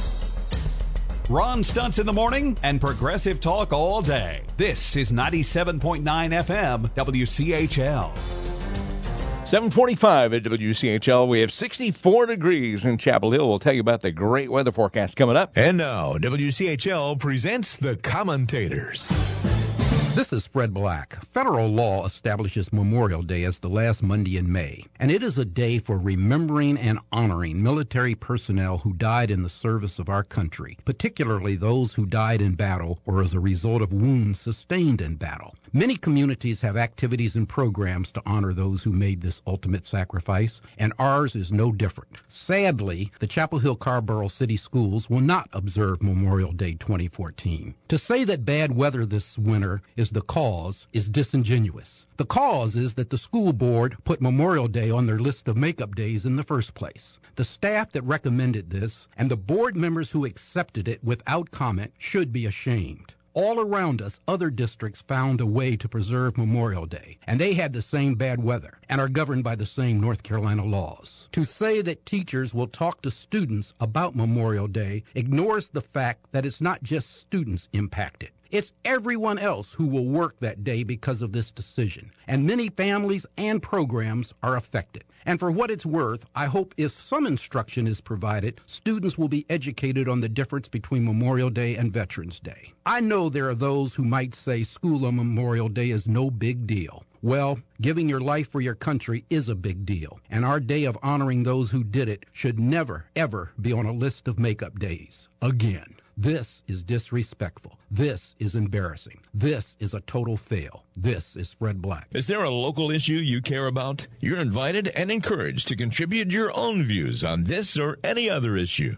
Ron Stutz in the morning and Progressive Talk all day. This is ninety-seven point nine F M W C H L. seven forty-five at W C H L. We have sixty-four degrees in Chapel Hill. We'll tell you about the great weather forecast coming up. And now, W C H L presents The Commentators. This is Fred Black. Federal law establishes Memorial Day as the last Monday in May, and it is a day for remembering and honoring military personnel who died in the service of our country, particularly those who died in battle or as a result of wounds sustained in battle. Many communities have activities and programs to honor those who made this ultimate sacrifice, and ours is no different. Sadly, the Chapel Hill Carrboro City Schools will not observe Memorial Day twenty fourteen. To say that bad weather this winter is the cause is disingenuous. The cause is that the school board put Memorial Day on their list of makeup days in the first place. The staff that recommended this and the board members who accepted it without comment should be ashamed. All around us, other districts found a way to preserve Memorial Day, and they had the same bad weather and are governed by the same North Carolina laws. To say that teachers will talk to students about Memorial Day ignores the fact that it's not just students impacted. It's everyone else who will work that day because of this decision, and many families and programs are affected. And for what it's worth, I hope if some instruction is provided, students will be educated on the difference between Memorial Day and Veterans Day. I know there are those who might say school on Memorial Day is no big deal. Well, giving your life for your country is a big deal, and our day of honoring those who did it should never, ever be on a list of makeup days again. This is disrespectful. This is embarrassing. This is a total fail. This is Fred Black. Is there a local issue you care about? You're invited and encouraged to contribute your own views on this or any other issue.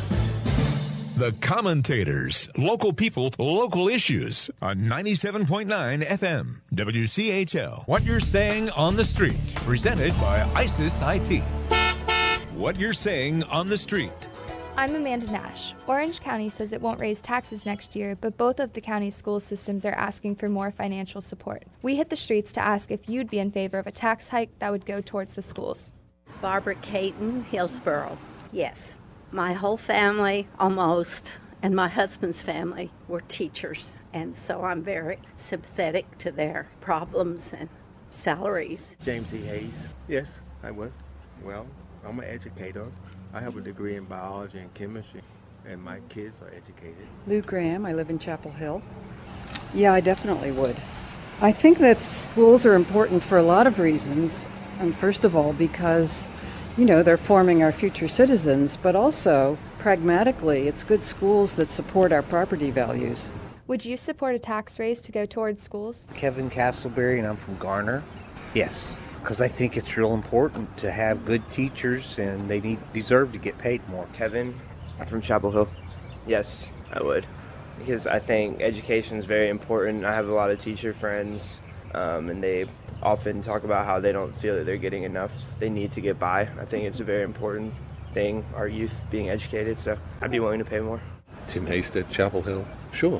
The Commentators. Local people, local issues on ninety-seven point nine F M. W C H L. What You're Saying on the Street. Presented by ISIS I T. What You're Saying on the Street. I'm Amanda Nash. Orange County says it won't raise taxes next year, but both of the county's school systems are asking for more financial support. We hit the streets to ask if you'd be in favor of a tax hike that would go towards the schools. Barbara Caton, Hillsboro. Yes. My whole family, almost, and my husband's family were teachers, and so I'm very sympathetic to their problems and salaries. James E. Hayes. Yes, I would. Well, I'm an educator. I have a degree in biology and chemistry, and my kids are educated. Lou Graham, I live in Chapel Hill. Yeah, I definitely would. I think that schools are important for a lot of reasons, and first of all because, you know, they're forming our future citizens, but also, pragmatically, it's good schools that support our property values. Would you support a tax raise to go towards schools? Kevin Castleberry, and I'm from Garner. Yes. Because I think it's real important to have good teachers, and they need deserve to get paid more. Kevin, I'm from Chapel Hill. Yes, I would. Because I think education is very important. I have a lot of teacher friends, um, and they often talk about how they don't feel that they're getting enough. They need to get by. I think it's a very important thing, our youth being educated, so I'd be willing to pay more. Tim Hasted, Chapel Hill. Sure.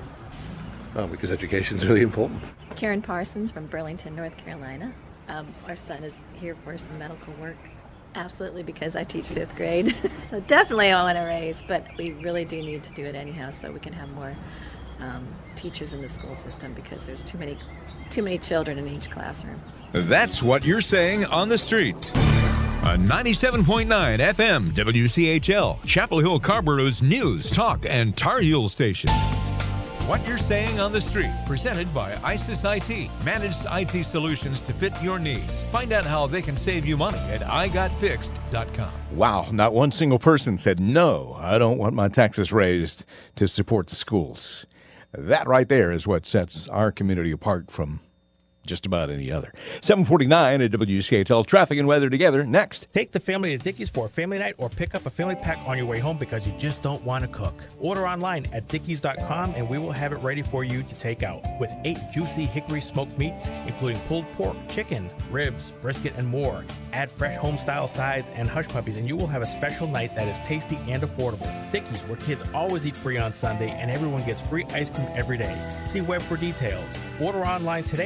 Oh, because education is really important. Karen Parsons from Burlington, North Carolina. Um, our son is here for some medical work. Absolutely, because I teach fifth grade. So definitely I want to raise, but we really do need to do it anyhow so we can have more um, teachers in the school system because there's too many, too many children in each classroom. That's What You're Saying on the Street. On ninety-seven point nine F M, W C H L, Chapel Hill Carrboro's news, talk, and Tar Heel station. What You're Saying on the Street, presented by ISIS I T, managed I T solutions to fit your needs. Find out how they can save you money at i got fixed dot com. Wow, not one single person said, no, I don't want my taxes raised to support the schools. That right there is what sets our community apart from just about any other. seven forty-nine at W C H L. Traffic and weather together. Next. Take the family to Dickey's for a family night or pick up a family pack on your way home because you just don't want to cook. Order online at dickeys dot com and we will have it ready for you to take out. With eight juicy hickory smoked meats, including pulled pork, chicken, ribs, brisket, and more. Add fresh home-style sides and hush puppies and you will have a special night that is tasty and affordable. Dickey's, where kids always eat free on Sunday and everyone gets free ice cream every day. See web for details. Order online today and pick up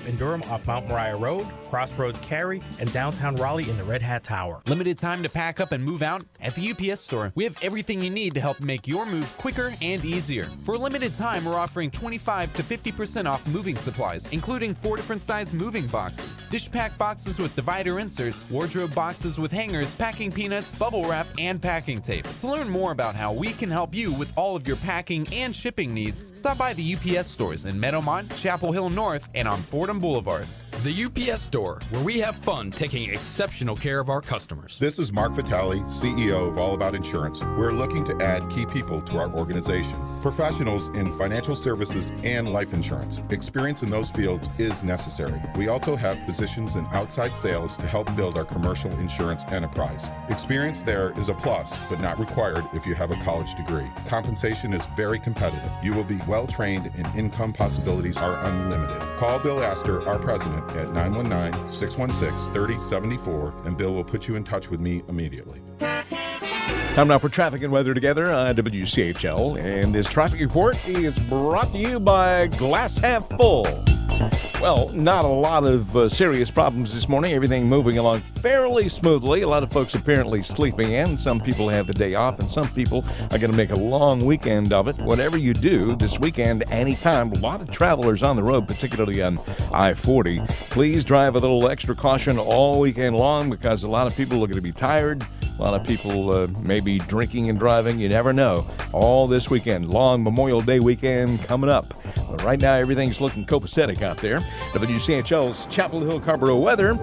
Pickup in Durham off Mount Moriah Road, Crossroads Cary, and downtown Raleigh in the Red Hat Tower. Limited time to pack up and move out? At the U P S Store, we have everything you need to help make your move quicker and easier. For a limited time, we're offering twenty-five to fifty percent off moving supplies, including four different size moving boxes, dish pack boxes with divider inserts, wardrobe boxes with hangers, packing peanuts, bubble wrap, and packing tape. To learn more about how we can help you with all of your packing and shipping needs, stop by the U P S stores in Meadowmont, Chapel Hill North, and on Fordham Boulevard. The U P S Store, where we have fun taking exceptional care of our customers. This is Mark Vitale, C E O of All About Insurance. We're looking to add key people to our organization. Professionals in financial services and life insurance. Experience in those fields is necessary. We also have positions in outside sales to help build our commercial insurance enterprise. Experience there is a plus, but not required if you have a college degree. Compensation is very competitive. You will be well trained and income possibilities are unlimited. Call Bill Astor, our president, at nine one nine, six one six, three zero seven four, and Bill will put you in touch with me immediately. Time now for traffic and weather together on W C H L. And this traffic report is brought to you by Glass Half Full. Well, not a lot of uh, serious problems this morning. Everything moving along fairly smoothly. A lot of folks apparently sleeping in. Some people have the day off, and some people are going to make a long weekend of it. Whatever you do this weekend, anytime, a lot of travelers on the road, particularly on I forty. Please drive a little extra caution all weekend long because a lot of people are going to be tired. A lot of people uh, may be drinking and driving. You never know. All this weekend, long Memorial Day weekend coming up. But right now, everything's looking copacetic out there. W C H L's Chapel Hill Carrboro weather.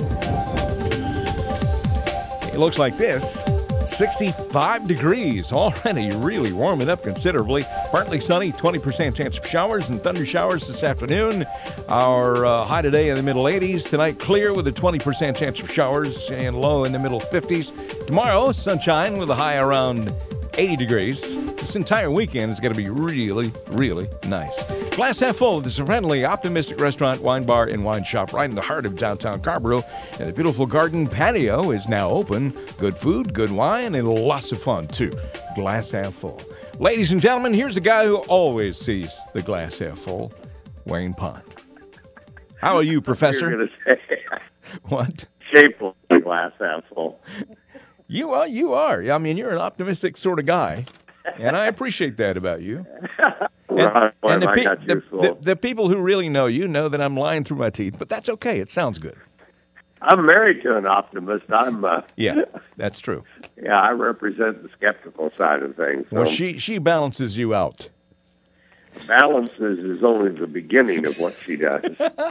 It looks like this. sixty-five degrees already, really warming up considerably. Partly sunny, twenty percent chance of showers and thunder showers this afternoon. Our uh, high today in the middle eighties. Tonight, clear with a twenty percent chance of showers and low in the middle fifties. Tomorrow, sunshine with a high around eighty degrees. This entire weekend is going to be really, really nice. Glass half full. This is a friendly, optimistic restaurant, wine bar, and wine shop right in the heart of downtown Carrboro. And the beautiful garden patio is now open. Good food, good wine, and lots of fun, too. Glass half full. Ladies and gentlemen, here's a guy who always sees the glass half full, Wayne Pond. How are you, Professor? You're going to say what? Shapeful glass half full. You are. You are. I mean, you're an optimistic sort of guy, and I appreciate that about you. And, right, and the, I pe- got you, the, the, the people who really know you know that I'm lying through my teeth, but that's okay. It sounds good. I'm married to an optimist. I'm. Uh, yeah, that's true. Yeah, I represent the skeptical side of things. So Well, she she balances you out. balances is only the beginning of what she does.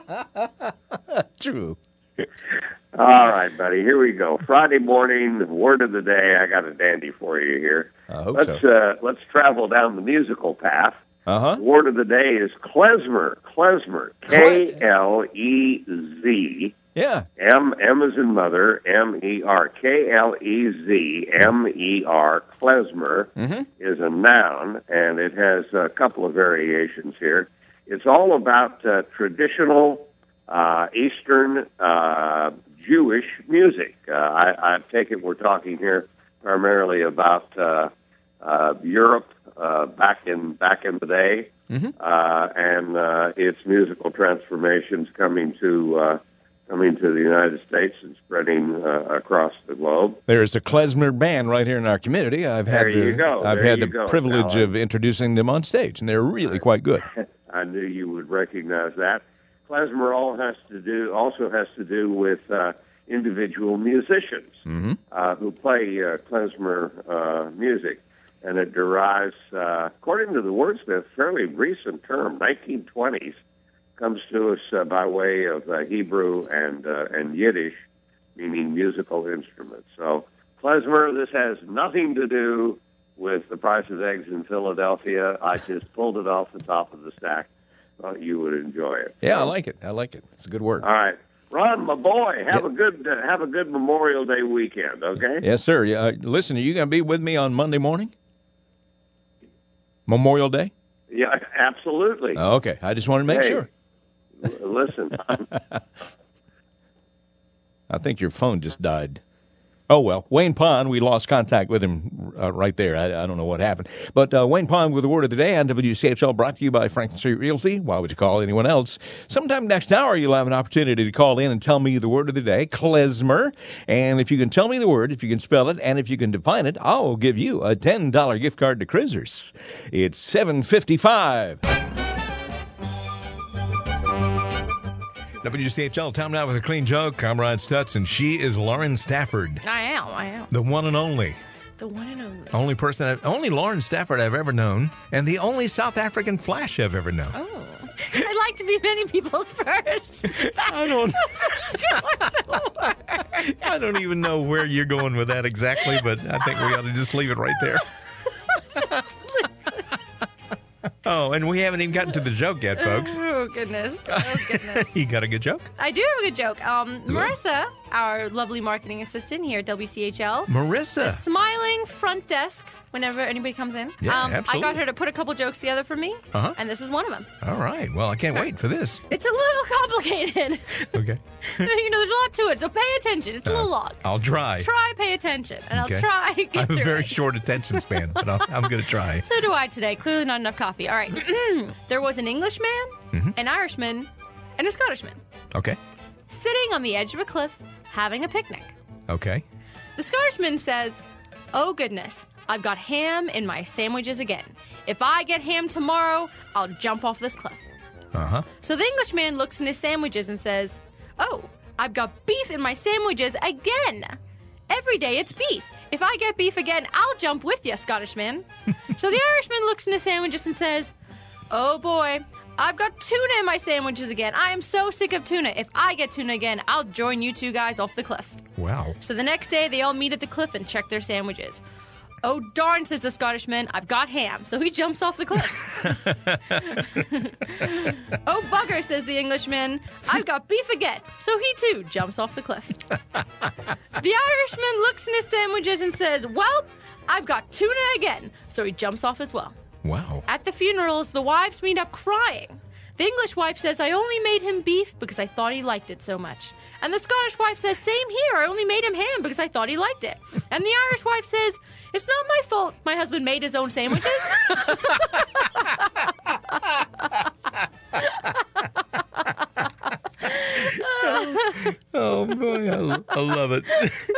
True. All right, buddy. Here we go. Friday morning, word of the day. I got a dandy for you here. I hope let's so. uh, let's travel down the musical path. Uh huh. The word of the day is klezmer. Klezmer. K L E Z. Yeah. M M as in mother. M E R. K L E Z. M E R. Klezmer Mm-hmm. is a noun, and it has a couple of variations here. It's all about uh, traditional uh, Eastern uh, Jewish music. Uh, I, I take it we're talking here primarily about uh, uh, Europe uh, back in back in the day, mm-hmm. uh, and uh, its musical transformations coming to uh, coming to the United States and spreading uh, across the globe. There's a klezmer band right here in our community. I've had There the, you go. I've There had you the go. privilege Now, of introducing them on stage, and they're really quite good. I knew you would recognize that. Klezmer all has to do also has to do with uh, individual musicians Mm-hmm. uh, who play uh, klezmer uh, music, and it derives, uh, according to the wordsmith, fairly recent term, nineteen twenties, comes to us uh, by way of uh, Hebrew and uh, and Yiddish, meaning musical instruments. So klezmer, this has nothing to do with the price of eggs in Philadelphia. I just pulled it off the top of the stack. Thought you would enjoy it. Yeah, I like it. I like it. It's a good word. All right, Ron, my boy, have a good uh, have a good Memorial Day weekend. Okay. Yes, sir. Yeah, uh, listen, are you going to be with me on Monday morning? Memorial Day? Yeah, absolutely. Oh, okay. I just wanted to make Hey, sure. l- Listen, I'm, I think your phone just died. Oh, well, Wayne Pond, we lost contact with him uh, right there. I, I don't know what happened. But uh, Wayne Pond with the word of the day on W C H L, brought to you by Franklin Street Realty. Why would you call anyone else? Sometime next hour, you'll have an opportunity to call in and tell me the word of the day, klezmer. And if you can tell me the word, if you can spell it, and if you can define it, I'll give you a ten dollars gift card to Crizzers. It's seven fifty-five. W C H L, time now with a clean joke. I'm Rod Stutz, and she is Lauren Stafford. I am, I am. The one and only. The one and only. Only person, I've, only Lauren Stafford I've ever known, and the only South African Flash I've ever known. Oh. I'd like to be many people's first. I don't I don't even know where you're going with that exactly, but I think we ought to just leave it right there. Oh, and we haven't even gotten to the joke yet, folks. Oh, goodness. Oh, goodness. You got a good joke? I do have a good joke. Um, Marissa, our lovely marketing assistant here at W C H L. Marissa. The smiling front desk whenever anybody comes in. Yeah, um, absolutely. I got her to put a couple jokes together for me, Uh-huh. and this is one of them. All right. Well, I can't wait for this. It's a little complicated. Okay. You know, there's a lot to it, so pay attention. It's a little long. I'll try. Try pay attention, and Okay. I'll try get I have a through very it. short attention span, but I'll, I'm going to try. So do I today. Clearly not enough coffee. All right. There was an Englishman, Mhm. an Irishman, and a Scottishman Okay. sitting on the edge of a cliff having a picnic. Okay. The Scottishman says, "Oh goodness, I've got ham in my sandwiches again. If I get ham tomorrow, I'll jump off this cliff." Uh-huh. So the Englishman looks in his sandwiches and says, "Oh, I've got beef in my sandwiches again. Every day it's beef. If I get beef again, I'll jump with you, Scottishman." So the Irishman looks in his sandwiches and says, "Oh boy, I've got tuna in my sandwiches again. I am so sick of tuna. If I get tuna again, I'll join you two guys off the cliff." Wow. So the next day, they all meet at the cliff and check their sandwiches. "Oh darn," says the Scottishman, "I've got ham." So he jumps off the cliff. "Oh bugger," says the Englishman, "I've got beef again." So he too jumps off the cliff. The Irishman looks in his sandwiches and says, "Well, I've got tuna again." So he jumps off as well. Wow. At the funerals, the wives meet up crying. The English wife says, "I only made him beef because I thought he liked it so much." And the Scottish wife says, "Same here. I only made him ham because I thought he liked it." And the Irish wife says, "It's not my fault my husband made his own sandwiches." Oh, boy, I, I love it.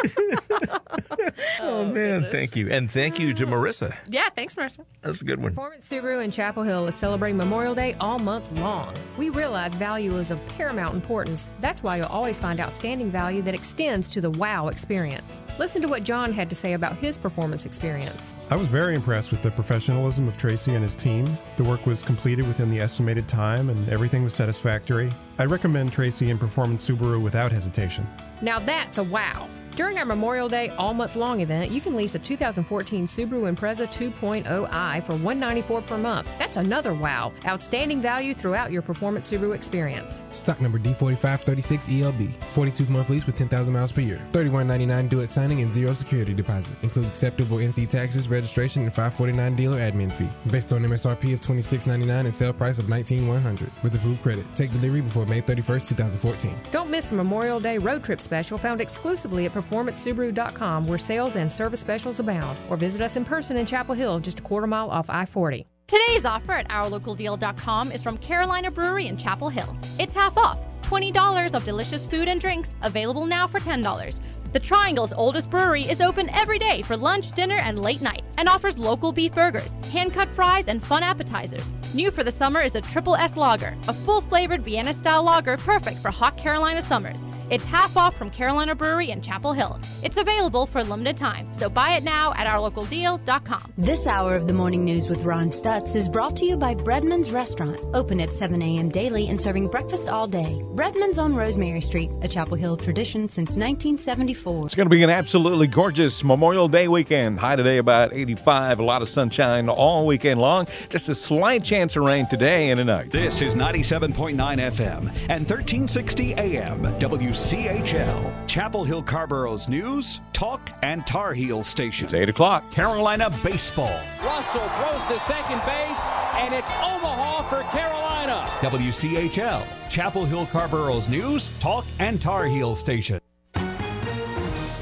Oh, man, thank you. And thank you to Marissa. Yeah, thanks, Marissa. That's a good one. Performance Subaru in Chapel Hill is celebrating Memorial Day all month long. We realize value is of paramount importance. That's why you'll always find outstanding value that extends to the wow experience. Listen to what John had to say about his performance experience. I was very impressed with the professionalism of Tracy and his team. The work was completed within the estimated time and everything was satisfactory. I recommend Tracy and Performance Subaru without hesitation. Now that's a wow. During our Memorial Day all month long event, you can lease a two thousand fourteen Subaru Impreza two point oh i for one hundred ninety-four dollars per month. That's another wow. Outstanding value throughout your Performance Subaru experience. Stock number D forty-five thirty-six E L B. forty-two month lease with ten thousand miles per year. thirty-one ninety-nine due at signing and zero security deposit. Includes acceptable N C taxes, registration, and five forty-nine dealer admin fee. Based on M S R P of twenty-six ninety-nine and sale price of nineteen one hundred with approved credit. Take delivery before May thirty-first, twenty fourteen. Don't miss the Memorial Day road trip special found exclusively at performance subaru dot com, where sales and service specials abound. Or visit us in person in Chapel Hill, just a quarter mile off I forty. Today's offer at our local deal dot com is from Carolina Brewery in Chapel Hill. It's half off, twenty dollars of delicious food and drinks, available now for ten dollars. The Triangle's oldest brewery is open every day for lunch, dinner, and late night, and offers local beef burgers, hand-cut fries, and fun appetizers. New for the summer is the Triple S Lager, a full-flavored Vienna-style lager perfect for hot Carolina summers. It's half off from Carolina Brewery in Chapel Hill. It's available for a limited time, so buy it now at our local deal dot com. This hour of the morning news with Ron Stutz is brought to you by Breadman's Restaurant, open at seven a.m. daily and serving breakfast all day. Breadman's on Rosemary Street, a Chapel Hill tradition since nineteen seventy-four. It's going to be an absolutely gorgeous Memorial Day weekend. High today about eighty-five, a lot of sunshine all weekend long. Just a slight chance of rain today and tonight. This is ninety-seven point nine F M and thirteen sixty A M W C H L, Chapel Hill Carborough's news, talk, and Tar Heel station. It's eight o'clock. Carolina baseball. Russell throws to second base, and it's Omaha for Carolina. W C H L, Chapel Hill Carborough's news, talk, and Tar Heel station.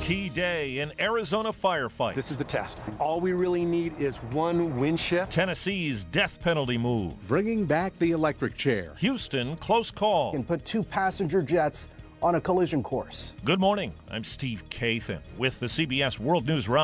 Key day in Arizona firefight. This is the test. All we really need is one wind shift. Tennessee's death penalty move. Bringing back the electric chair. Houston, close call. And put two passenger jets on a collision course. Good morning. I'm Steve Kathan with the C B S World News Roundup.